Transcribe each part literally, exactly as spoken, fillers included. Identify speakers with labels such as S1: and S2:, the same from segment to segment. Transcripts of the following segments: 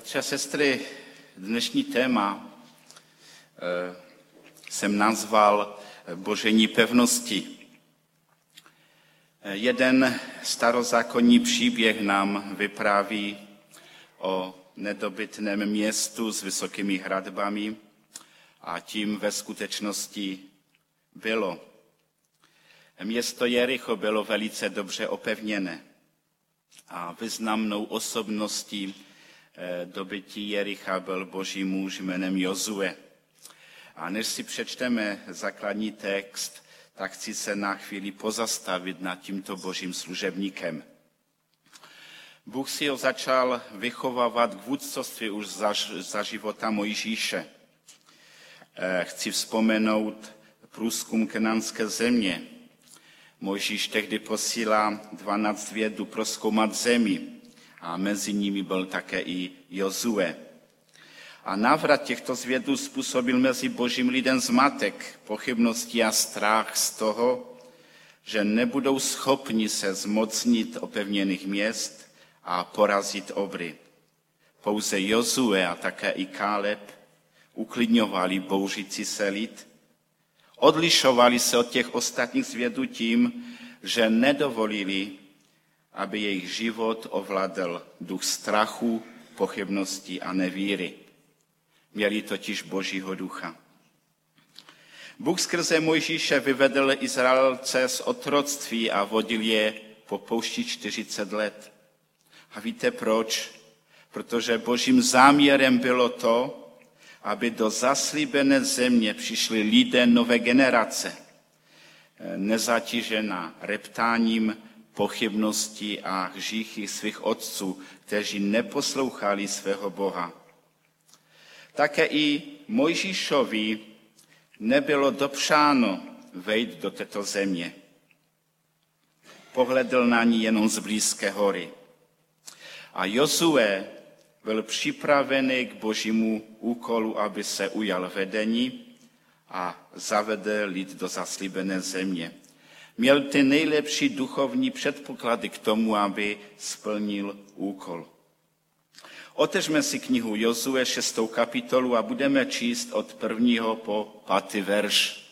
S1: Bratři a sestry, dnešní téma e, jsem nazval Božení pevnosti. E, jeden starozákonní příběh nám vypráví o nedobytném městu s vysokými hradbami a tím ve skutečnosti bylo. Město Jericho bylo velice dobře opevněné a významnou osobností dobytí Jericha byl boží muž jménem Jozue. A než si přečteme základní text, tak chci se na chvíli pozastavit nad tímto božím služebníkem. Bůh si ho začal vychovávat k vůdcovství už za, za života Mojžíše. Chci vzpomenout průzkum Kenánské země. Mojžíš tehdy posílá dvanáct vědů prozkoumat zemi a mezi nimi byl také i Jozue. A návrat těchto zvědů způsobil mezi božím lidem zmatek, pochybnosti a strach z toho, že nebudou schopni se zmocnit opevněných měst a porazit obry. Pouze Jozue a také i Káleb uklidňovali bouřící se lid. Odlišovali se od těch ostatních zvědů tím, že nedovolili, aby jejich život ovládl duch strachu, pochybnosti a nevíry. Měli totiž božího ducha. Bůh skrze Mojžíše vyvedl Izraelce z otroctví a vodil je po poušti čtyřicet let. A víte proč? Protože božím záměrem bylo to, aby do zaslíbené země přišli lidé nové generace, nezatížená reptáním, pochybností a hříchy svých otců, kteří neposlouchali svého Boha. Také i Mojžíšovi nebylo dopřáno vejít do této země. Pohledl na ní jenom z blízké hory. A Jozue byl připravený k božímu úkolu, aby se ujal vedení a zavedl lid do zaslíbené země. Měl ty nejlepší duchovní předpoklady k tomu, aby splnil úkol. Otevřme si knihu Jozue, šestou kapitolu a budeme číst od prvního po pátý verš.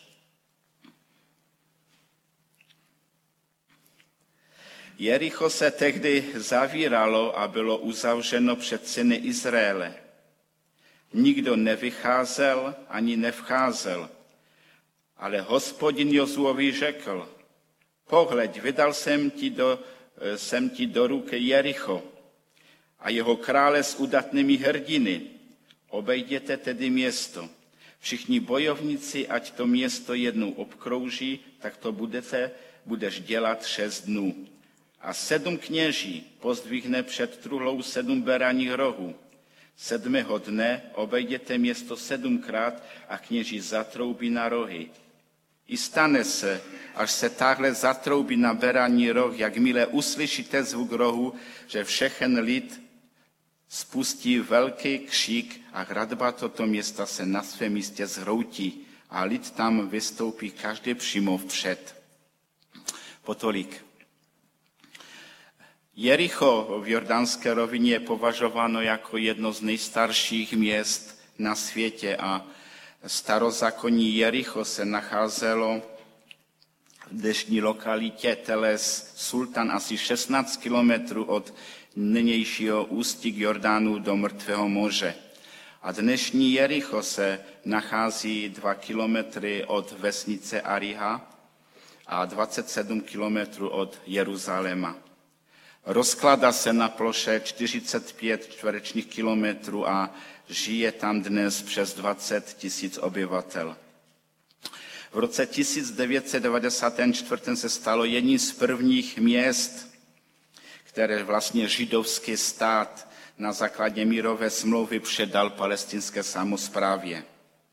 S1: Jericho se tehdy zavíralo a bylo uzavřeno před syny Izraele. Nikdo nevycházel ani nevcházel, ale Hospodin Jozuovi řekl: Pohleď, vydal jsem ti do, jsem ti do ruky Jericho a jeho krále s udatnými hrdiny. Obejděte tedy město. Všichni bojovníci, ať to město jednou obkrouží, tak to budete, budeš dělat šest dnů. A sedm kněží pozdvihne před truhlou sedm beraních rohů. Sedmého dne obejděte město sedmkrát a kněží zatroubí na rohy. I stane se, až se takhle zatroubí na beraní roh, jakmile uslyšíte zvuk rohu, že všechen lid spustí velký křik a hradba toto města se na svém místě zhroutí a lid tam vystoupí každý přímo vpřed. Potolik. Jericho v Jordánské rovině je považováno jako jedno z nejstarších měst na světě a starozákonní Jericho se nacházelo v dnešní lokalitě Teles Sultan asi šestnáct kilometrů od nynějšího ústí k Jordánu do Mrtvého moře. A dnešní Jericho se nachází dva kilometry od vesnice Ariha a dvacet sedm kilometrů od Jeruzaléma. Rozkládá se na ploše čtyřicet pět čtverečních kilometrů a žije tam dnes přes dvacet tisíc obyvatel. V roce tisíc devět set devadesát čtyři se stalo jedním z prvních měst, které vlastně židovský stát na základě mírové smlouvy předal palestinské samosprávě.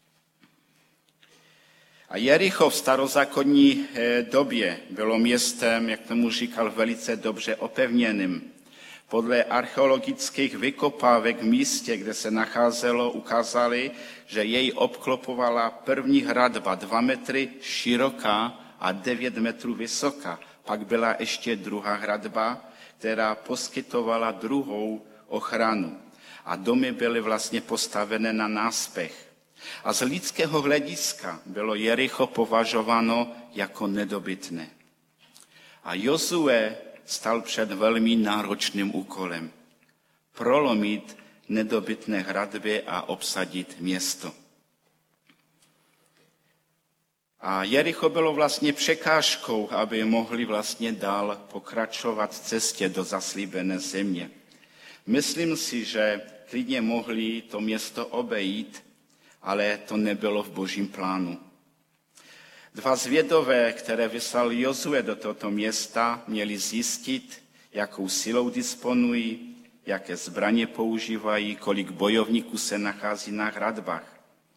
S1: A Jericho v starozákonní době bylo městem, jak tomu říkal, velice dobře opevněným. Podle archeologických vykopávek v místě, kde se nacházelo, ukázali, že jej obklopovala první hradba dva metry široká a devět metrů vysoká. Pak byla ještě druhá hradba, která poskytovala druhou ochranu. a domy byly vlastně postavené na náspech. A z lidského hlediska bylo Jericho považováno jako nedobytné. A Jozue stal před velmi náročným úkolem. Prolomit nedobytné hradby a obsadit město. A Jericho bylo vlastně překážkou, aby mohli vlastně dál pokračovat v cestě do zaslíbené země. Myslím si, že klidně mohli to město obejít, ale to nebylo v Božím plánu. Dva zvědové, které vyslal Jozue do tohoto města, měli zjistit, jakou silou disponují, jaké zbraně používají, kolik bojovníků se nachází na hradbách.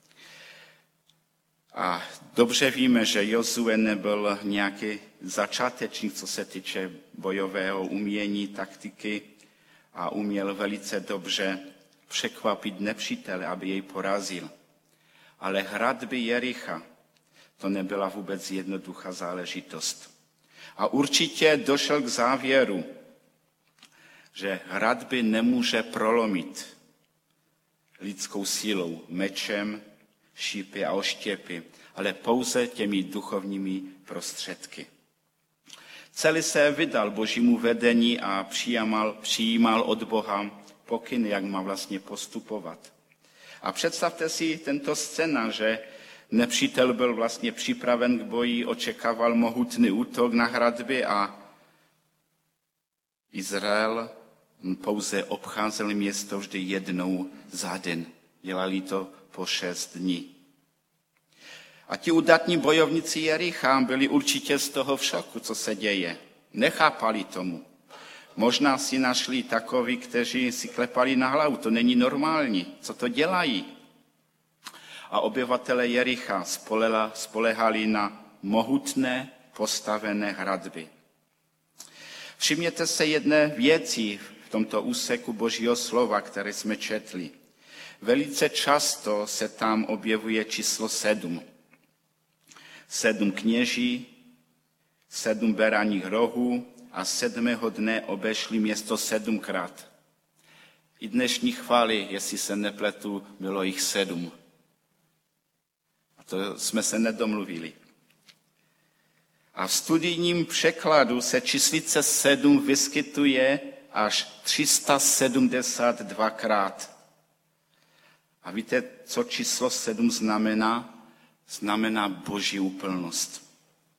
S1: A dobře víme, že Jozue nebyl nějaký začátečník, co se týče bojového umění, taktiky a uměl velice dobře překvapit nepřítele, aby jej porazil. Ale hradby Jericha, to nebyla vůbec jednoduchá záležitost. A určitě došel k závěru, že hradby nemůže prolomit lidskou sílou, mečem, šípy a oštěpy, ale pouze těmi duchovními prostředky. Celý se vydal Božímu vedení a přijímal, přijímal od Boha pokyn, jak má vlastně postupovat. A představte si tento scénář, že nepřítel byl vlastně připraven k boji, očekával mohutný útok na hradby a Izrael pouze obcházel město vždy jednou za den. Dělali to po šest dní. A ti udatní bojovníci Jericha byli určitě z toho v šoku, co se děje. Nechápali tomu. Možná si našli takoví, kteří si klepali na hlavu. To není normální. Co to dělají? A obyvatele Jericha spolehali na mohutné postavené hradby. Všimněte se jedné věci v tomto úseku Božího slova, které jsme četli. Velice často se tam objevuje číslo sedm. Sedm kněží, sedm beraních rohů a sedmého dne obešli město sedmkrát. I dnešní chvály, jestli se nepletu, bylo jich sedm. A to jsme se nedomluvili. A v studijním překladu se číslice sedm vyskytuje až tři sta sedmdesát dva krát. A víte, co číslo sedm znamená? Znamená Boží úplnost.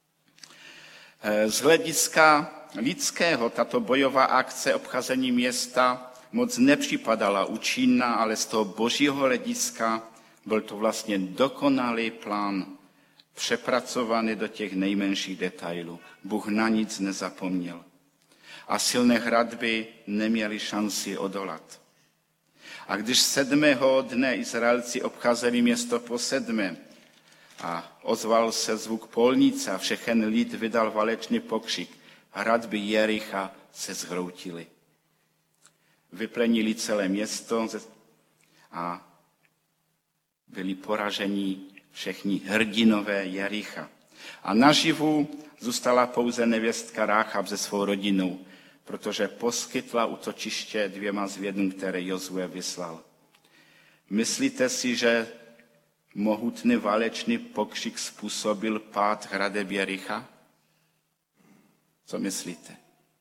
S1: Z hlediska lidského tato bojová akce obcházení města moc nepřipadala účinná, ale z toho Božího hlediska byl to vlastně dokonalý plán, přepracovaný do těch nejmenších detailů. Bůh na nic nezapomněl. A silné hradby neměly šanci odolat. A když sedmého dne Izraelci obcházeli město po sedmé a ozval se zvuk polnice a všechen lid vydal válečný pokřik, hradby Jericha se zhroutily. Vyplenili celé město a byli poraženi všichni hrdinové Jericha. A naživu zůstala pouze nevěstka Ráchab se svou rodinou, protože poskytla útočiště dvěma zvědům, které Jozue vyslal. Myslíte si, že mohutný válečný pokřik způsobil pád hradeb Jericha? Co myslíte?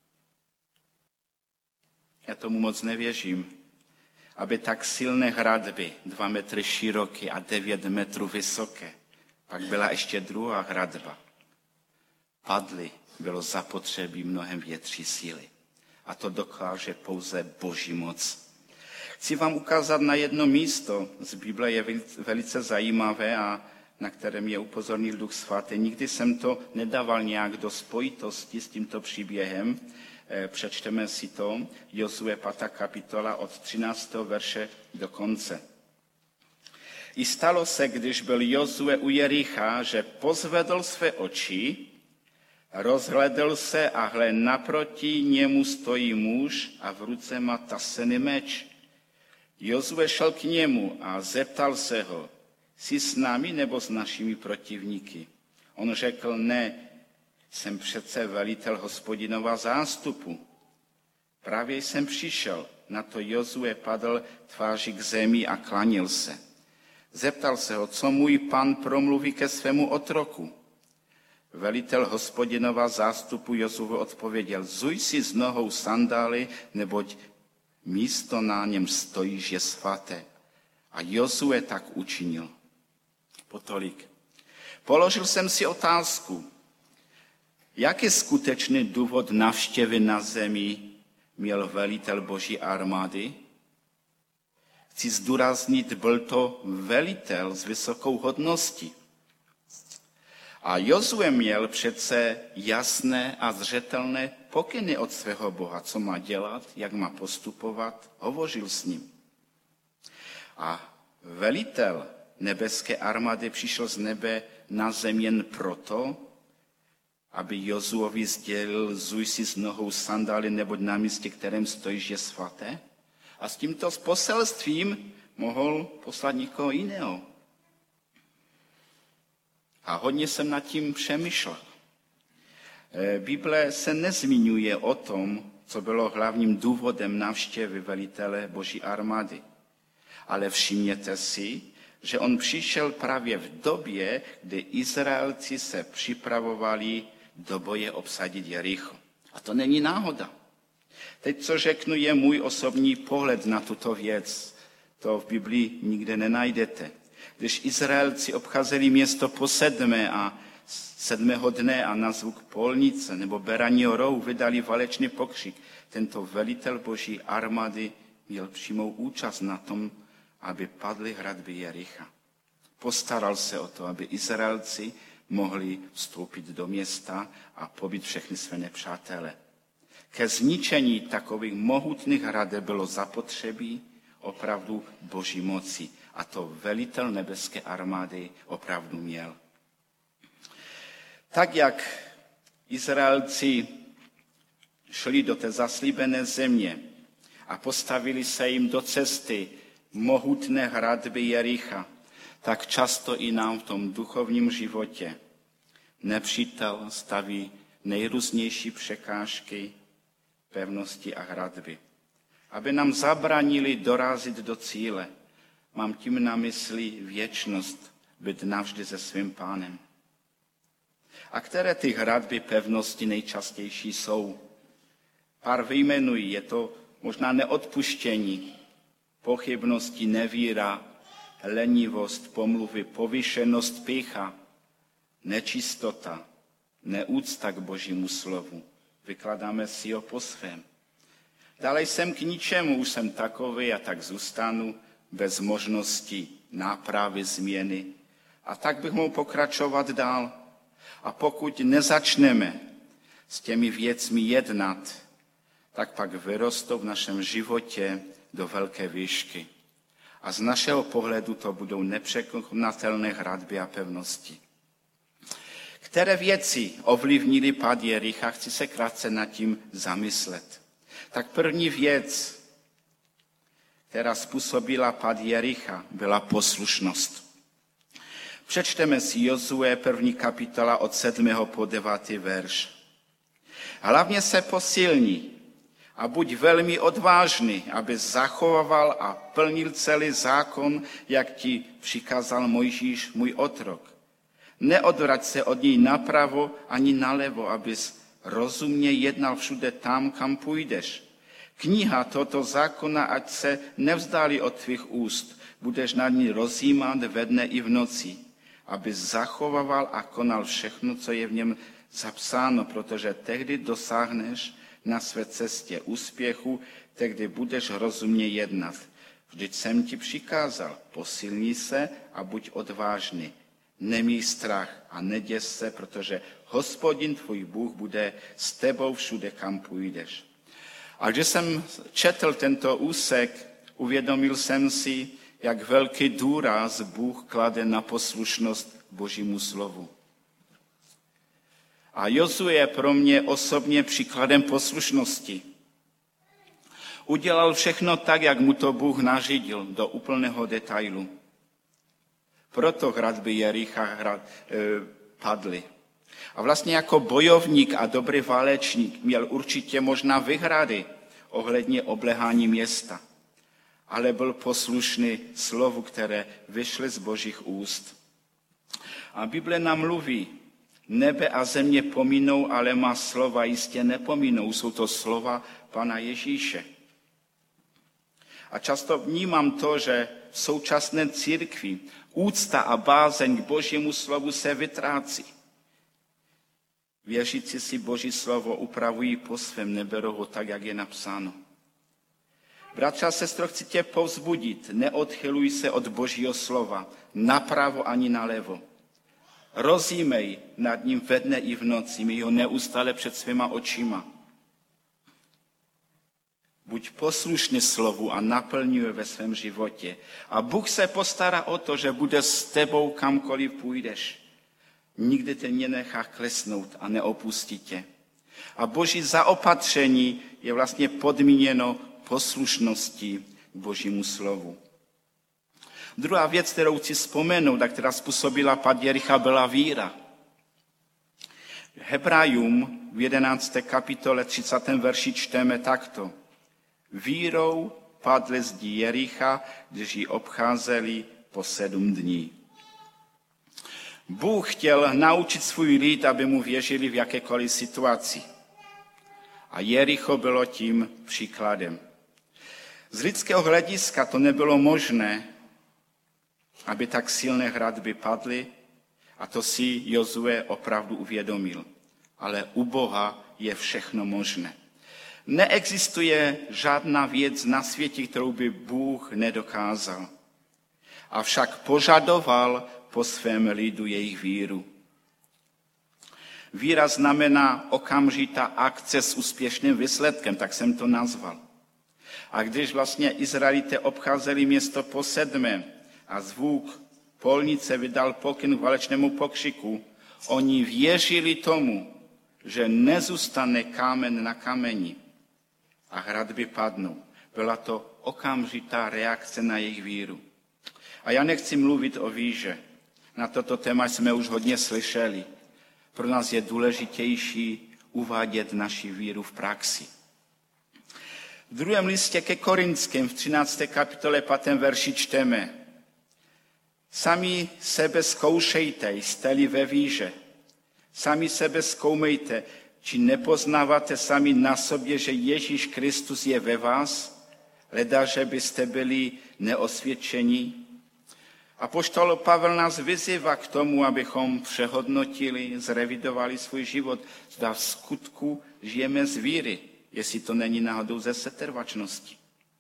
S1: Já tomu moc nevěřím. Aby tak silné hradby, dva metry široké a devět metrů vysoké, pak byla ještě druhá hradba. Padly, bylo zapotřebí mnohem větší síly. A to dokáže pouze Boží moc. Chci vám ukázat na jedno místo z Bible, je velice zajímavé a na kterém je upozornil Duch Svatý. Nikdy jsem to nedával nějak do spojitosti s tímto příběhem. Přečteme si to, Jozue pátá kapitola od třináctého verše do konce. I stalo se, když byl Jozue u Jericha, že pozvedl své oči, rozhledl se a hle, naproti němu stojí muž a v ruce má tasený meč. Jozue šel k němu a zeptal se ho, jsi s námi nebo s našimi protivníky? On řekl, ne, jsem přece velitel Hospodinova zástupu. Právě jsem přišel, Na to Jozue padl tváří k zemi a klanil se. Zeptal se ho, co můj pan promluví ke svému otroku. Velitel Hospodinova zástupu Jozue odpověděl, zuj si z nohou sandály, neboť místo na něm stojíš je svaté. A Jozue tak učinil. Potolik. Položil jsem si otázku, jaký skutečný důvod navštěvy na zemi měl velitel Boží armády? Chci zdůraznit, byl to velitel s vysokou hodností. A Jozue měl přece jasné a zřetelné pokyny od svého Boha, co má dělat, jak má postupovat, hovořil s ním. A velitel nebeské armády přišel z nebe na zem jen proto, aby Jozuovi sdělil, zuj si z nohou sandály, neboť na místě, kterém stojíš, je svaté. A s tímto poselstvím mohl poslat někoho jiného. A hodně jsem nad tím přemýšlel. Bible se nezmiňuje o tom, co bylo hlavním důvodem návštěvy velitele Boží armády. Ale všimněte si, že on přišel právě v době, kdy Izraelci se připravovali do boje obsadit Jericho. A to není náhoda. Teď, co řeknu, je můj osobní pohled na tuto věc. To v Biblii nikde nenajdete. Když Izraelci obcházeli město po sedmé a sedmého dne a na zvuk polnice nebo beraního rohu vydali válečný pokřik, tento velitel Boží armády měl přímou účast na tom, aby padly hradby Jericha. Postaral se o to, aby Izraelci mohli vstoupit do města a pobít všechny své nepřátele. Ke zničení takových mohutných hradeb bylo zapotřebí opravdu Boží moci. A to velitel nebeské armády opravdu měl. Tak jak Izraelci šli do té zaslíbené země a postavili se jim do cesty mohutné hradby Jericha, tak často i nám v tom duchovním životě nepřítel staví nejrůznější překážky, pevnosti a hradby, aby nám zabránili dorazit do cíle. Mám tím na mysli věčnost, být navždy se svým Pánem. A které ty hradby pevnosti nejčastější jsou? Pár vyjmenují, je to možná neodpuštění, pochybnosti, nevíra, lenivost, pomluvy, povýšenost, pýcha, nečistota, neúcta k Božímu slovu. Vykladáme si ho po svém. Dále jsem k ničemu, už jsem takový a tak zůstanu, bez možnosti nápravy, změny. A tak bych mohl pokračovat dál. A pokud nezačneme s těmi věcmi jednat, tak pak vyrostou v našem životě do velké výšky. A z našeho pohledu to budou nepřekonatelné hradby a pevnosti. Které věci ovlivnily pád Jericha, chci se krátce nad tím zamyslet. Tak první věc, která způsobila pád Jericha, byla poslušnost. Přečteme si Jozue první kapitola od sedmého po devátý verš. Hlavně se posilní a buď velmi odvážný, aby zachoval a plnil celý zákon, jak ti přikázal Mojžíš, můj otrok. Neodvrať se od něj napravo ani nalevo, abys rozumně jednal všude tam, kam půjdeš. Kniha tohoto zákona, ať se nevzdálí od tvých úst, budeš nad ní rozjímat ve dne i v noci, aby zachovával a konal všechno, co je v něm zapsáno, protože tehdy dosáhneš na své cestě úspěchu, tehdy budeš rozumně jednat. Vždyť jsem ti přikázal, posilni se a buď odvážný. Neměj strach a neděs se, protože Hospodin tvůj Bůh bude s tebou všude, kam půjdeš. A když jsem četl tento úsek, uvědomil jsem si, jak velký důraz Bůh klade na poslušnost Božímu slovu. A Jozue je pro mě osobně příkladem poslušnosti. Udělal všechno tak, jak mu to Bůh nařídil, do úplného detailu. Proto hradby Jericha hrad, e, padly. A vlastně jako bojovník a dobrý válečník měl určitě možná výhrady ohledně oblehání města, ale byl poslušný slovu, které vyšly z Božích úst. A Bible nám mluví, nebe a země pominou, ale má slova jistě nepominou. Jsou to slova Pana Ježíše. A často vnímám to, že v současné církvi úcta a bázeň k Božímu slovu se vytrácí. Věřící si Boží slovo upravují po svém, neberou ho tak, jak je napsáno. Bratře a sestro, chci tě povzbudit, neodchyluj se od Božího slova, napravo ani nalevo. Rozjímej nad ním ve dne i v noci, měj ho neustále před svýma očima. Buď poslušný slovu a naplňuje ve svém životě. A Bůh se postará o to, že bude s tebou kamkoliv půjdeš. Nikdy tě nenechá klesnout a neopustí tě. A Boží zaopatření je vlastně podmíněno poslušností k Božímu slovu. Druhá věc, kterou chci vzpomenout a která způsobila pád Jericha, byla víra. Hebrajům v jedenácté kapitole třicátém verši čteme takto. Vírou padli zdi Jericha, když ji obcházeli po sedm dní. Bůh chtěl naučit svůj lid, aby mu věřili v jakékoliv situaci. A Jericho bylo tím příkladem. Z lidského hlediska to nebylo možné, aby tak silné hradby padly, a to si Jozue opravdu uvědomil. Ale u Boha je všechno možné. Neexistuje žádná věc na světě, kterou by Bůh nedokázal. Avšak požadoval po svém lidu jejich víru. Víra znamená okamžitá akce s úspěšným výsledkem, tak jsem to nazval. A když vlastně Izraelité obcházeli město po sedmé a zvuk polnice vydal pokyn k válečnému pokřiku, oni věřili tomu, že nezůstane kámen na kameni a hradby padnou. Byla to okamžitá reakce na jejich víru. A já nechci mluvit o víře. Na toto téma jsme už hodně slyšeli. Pro nás je důležitější uvádět naši víru v praxi. V druhém listě ke Korinským v třinácté kapitole pátém verši čteme. Sami sebe zkoušejte, jste-li ve víře. Sami sebe zkoumejte, či nepoznáváte sami na sobě, že Ježíš Kristus je ve vás, leda, že byste byli neosvědčení. Apoštol Pavel nás vyzývá k tomu, abychom přehodnotili, zrevidovali svůj život. Zda v skutku žijeme z víry, jestli to není náhodou ze setrvačnosti.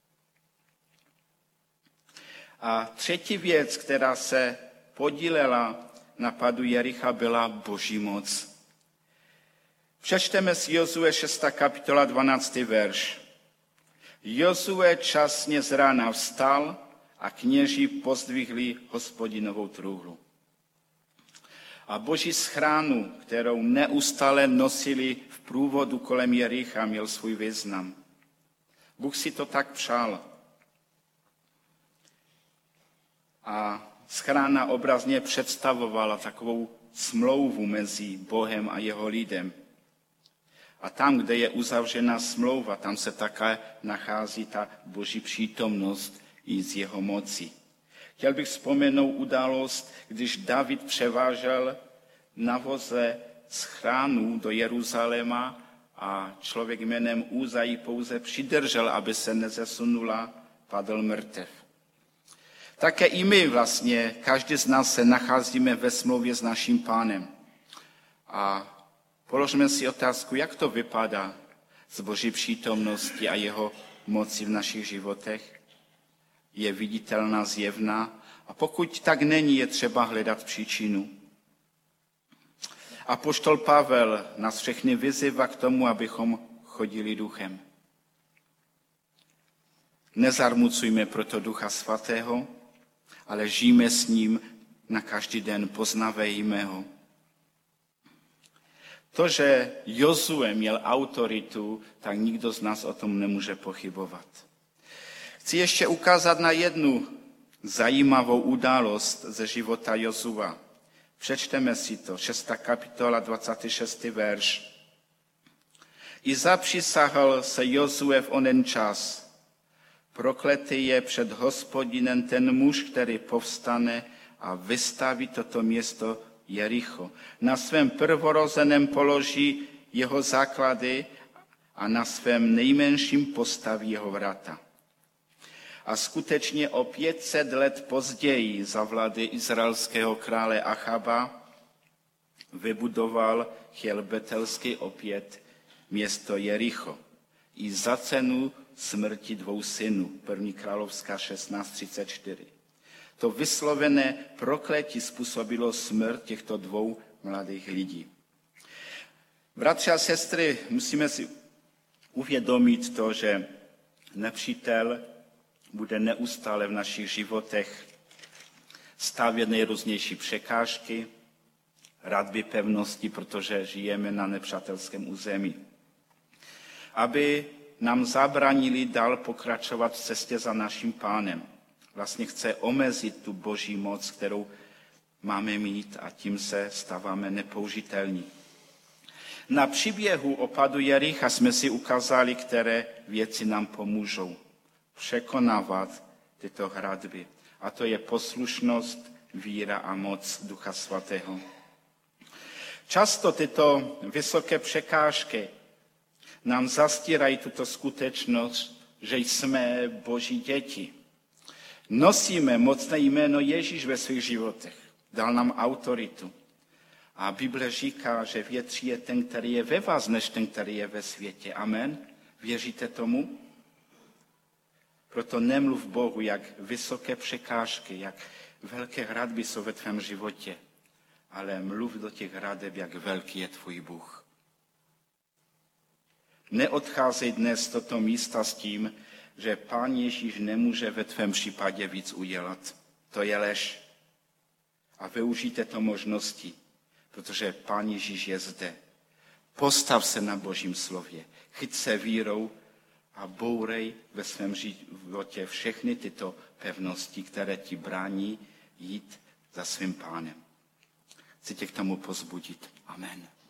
S1: A třetí věc, která se podílela na pádu Jericha, byla Boží moc. Přečteme z Jozue šestá kapitola dvanáctý verš. Jozue časně z rána vstal a kněži pozdvihli Hospodinovou trůhlu. A Boží schránu, kterou neustále nosili v průvodu kolem Jericha, měl svůj význam. Bůh si to tak přál. A schrána obrazně představovala takovou smlouvu mezi Bohem a jeho lidem. A tam, kde je uzavřena smlouva, tam se také nachází ta Boží přítomnost i z jeho moci. Chtěl bych vzpomenout událost, když David převážel na voze z chránu do Jeruzaléma a člověk jménem Úza ji pouze přidržel, aby se nezesunula, padl mrtev. Také i my vlastně, každý z nás se nacházíme ve smlouvě s naším Pánem. A položme si otázku, jak to vypadá z Boží přítomnosti a jeho moci v našich životech. Je viditelná, zjevná, a pokud tak není, je třeba hledat příčinu. Apoštol Pavel nás všechny vyzývá k tomu, abychom chodili duchem. Nezarmucujme proto Ducha Svatého, ale žijme s ním na každý den, poznávejme ho. To, že Jozue měl autoritu, tak nikdo z nás o tom nemůže pochybovat. Chci ještě ukázat na jednu zajímavou událost ze života Jozua. Přečteme si to, šestá kapitola, dvacátý šestý verš. I zapřísahal se Jozue v onen čas. Prokletý je před Hospodinem ten muž, který povstane a vystaví toto město Jericho. Na svém prvorozeném položí jeho základy a na svém nejmenším postaví jeho vrata. A skutečně o pět set let později za vlády izraelského krále Achaba vybudoval Chěl-Betelský opět město Jericho. I za cenu smrti dvou synů. První královská šestnáct třicet čtyři. To vyslovené prokletí způsobilo smrt těchto dvou mladých lidí. Bratři a sestry, musíme si uvědomit to, že nepřítel bude neustále v našich životech stavět nejrůznější překážky, hradby pevnosti, protože žijeme na nepřátelském území. Aby nám zabránili dál pokračovat v cestě za naším Pánem. Vlastně chce omezit tu boží moc, kterou máme mít a tím se stáváme nepoužitelní. Na příběhu o padu Jericha jsme si ukázali, které věci nám pomůžou překonávat tyto hradby. A to je poslušnost, víra a moc Ducha Svatého. Často tyto vysoké překážky nám zastírají tuto skutečnost, že jsme Boží děti. Nosíme mocné jméno Ježíš ve svých životech. Dal nám autoritu. A Bible říká, že větší je ten, který je ve vás, než ten, který je ve světě. Amen. Věříte tomu? Proto nemluv Bohu, jak vysoké překážky, jak velké hradby jsou ve tvém životě, ale mluv do těch hradeb, jak velký je tvůj Bůh. Neodcházej dnes z toto místa s tím, že Pán Ježíš nemůže ve tvém případě víc udělat. To je lež. A využijte to možnosti, protože Pán Ježíš je zde. Postav se na Božím slově, chyť se vírou a bourej ve svém životě všechny tyto pevnosti, které ti brání jít za svým Pánem. Chci tě k tomu pozbudit. Amen.